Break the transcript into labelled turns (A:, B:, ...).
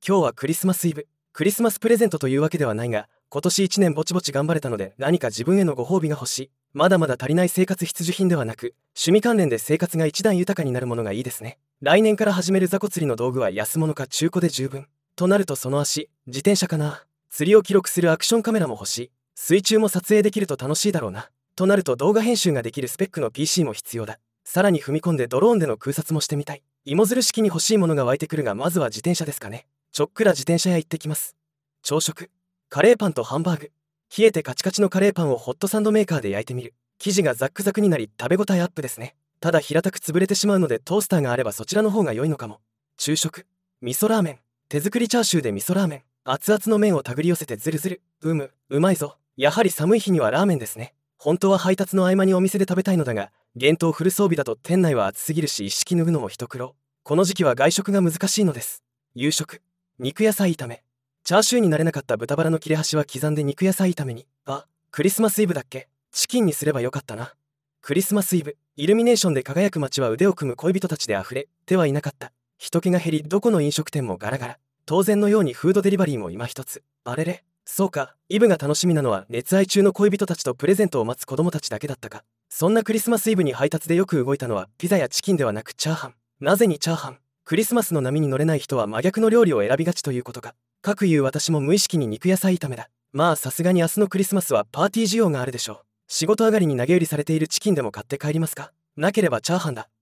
A: 今日はクリスマスイブ。クリスマスプレゼントというわけではないが、今年1年ぼちぼち頑張れたので何か自分へのご褒美が欲しい。まだまだ足りない生活必需品ではなく、趣味関連で生活が一段豊かになるものがいいですね。来年から始める雑魚釣りの道具は安物か中古で十分。となるとその足、自転車かな。釣りを記録するアクションカメラも欲しい。水中も撮影できると楽しいだろうな。となると動画編集ができるスペックの PC も必要だ。さらに踏み込んでドローンでの空撮もしてみたい。芋づる式に欲しいものが湧いてくるが、まずは自転車ですかね。ちょっくら自転車屋行ってきます。朝食、カレーパンとハンバーグ。冷えてカチカチのカレーパンをホットサンドメーカーで焼いてみる。生地がザックザクになり食べ応えアップですね。ただ平たく潰れてしまうのでトースターがあればそちらの方が良いのかも。昼食、味噌ラーメン。手作りチャーシューで味噌ラーメン。熱々の麺を手繰り寄せてズルズル。うまいぞ。やはり寒い日にはラーメンですね。本当は配達の合間にお店で食べたいのだが、厳冬フル装備だと店内は暑すぎるし一式脱ぐのも一苦労。この時期は外食が難しいのです。夕食、肉野菜炒め。チャーシューになれなかった豚バラの切れ端は刻んで肉野菜炒めに。クリスマスイブだっけ。チキンにすればよかったな。クリスマスイブ、イルミネーションで輝く街は腕を組む恋人たちであふれてはいなかった。人気が減り、どこの飲食店もガラガラ。当然のようにフードデリバリーも今一つ。あれれ、そうか、イブが楽しみなのは熱愛中の恋人たちとプレゼントを待つ子供たちだけだったか。そんなクリスマスイブに配達でよく動いたのはピザやチキンではなくチャーハン。なぜにチャーハン。クリスマスの波に乗れない人は真逆の料理を選びがちということか。かくいう私も無意識に肉野菜炒めだ。まあさすがに明日のクリスマスはパーティー需要があるでしょう。仕事上がりに投げ売りされているチキンでも買って帰りますか。なければチャーハンだ。